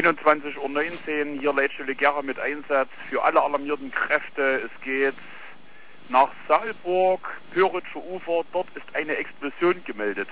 21:19 Uhr, hier Leitstelle Gera mit Einsatz für alle alarmierten Kräfte. Es geht nach Saalburg, Pöritscher Ufer, dort ist eine Explosion gemeldet.